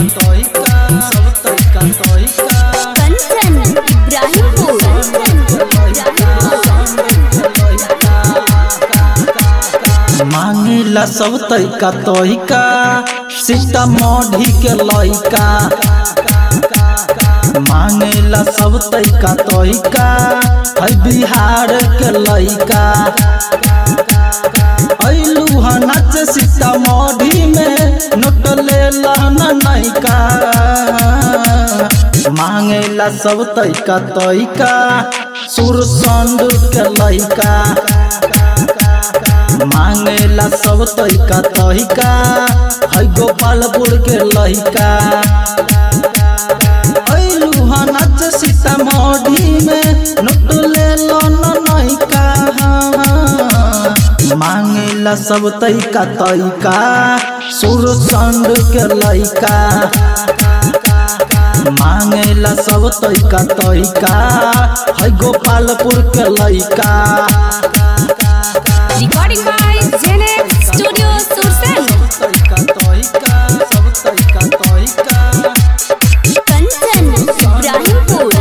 कंचन इब्राहिमपुर मांगेला सब तैका तोहिका सीतामढ़ी के लइका मांगेला सब तैका तोहिका है बिहार के लइका ऐलू नाच सीतामढ़ी में नोट लेला नैका मांगेला सब तैका तोहिका सुरसंड के लइका मांगेला सब तैका तोहिका है गोपालपुर के लइका ऐलू नाच सीतामढ़ी में नोट लेला नैका मांगेला सब तैका तोहिका सुरसंड के लइका मांगेला सब तैका तोहिका है गोपालपुर के लइका recording by Jenek studio Sursand Kanchan Ibrahimpur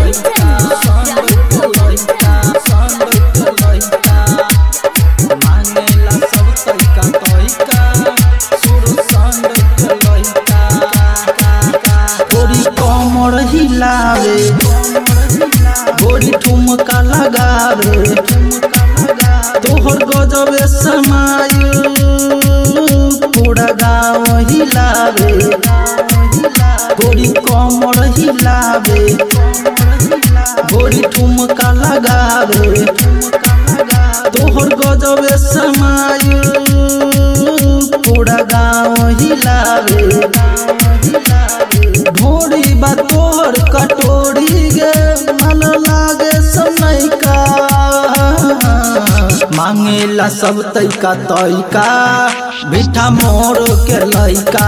गोरी कमर हिलावे गोरी ठुमका लगावे तोहर गजबे समाय पूरा गाँव हिलावे गोरी कमर हिलावे गोरी ठुमका लगावे तोहर गजबे समाय पूरा गाँव हिलावे ढोड़ी बा तोहर कटोरी गे मन लागे सनैका मांगेला सब तैका तोहिका बिठा मोर के लइका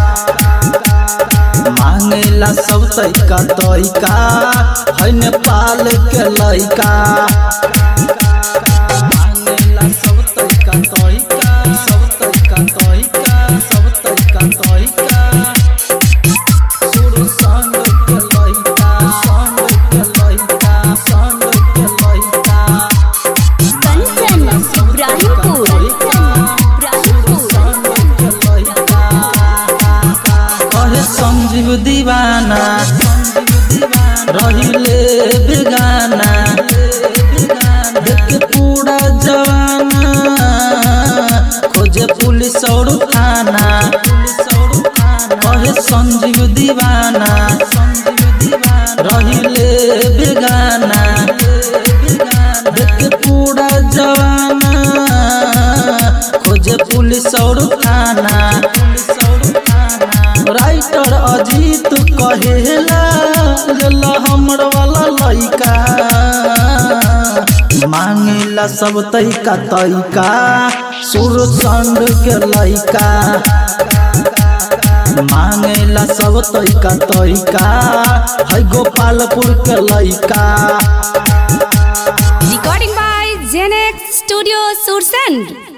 मांगेला सब तैका तोहिका है नेपाल के लइका मांगेला सब तैका तोहिका सब तैका तोहिका सब तैका तोहिका सुरसंड के लइका संड के लइका संड के लइका कंचन इब्राहिमपुर कहे संजीव दीवाना रहिले बेगाना देख पूरा जवाना खोजे पुलिस और थाना कहे संजीव दीवाना रहिले बेगाना देख पूरा जवाना खोजे पुलिस और थाना राइटर अजीत कहेला गला हमर वाला लइका मांगेला सब तैका तोहिका सुरसंड के लइका मांगेला सब तैका तोहिका है गोपालपुर के लइका recording by Jenek studio Sursand.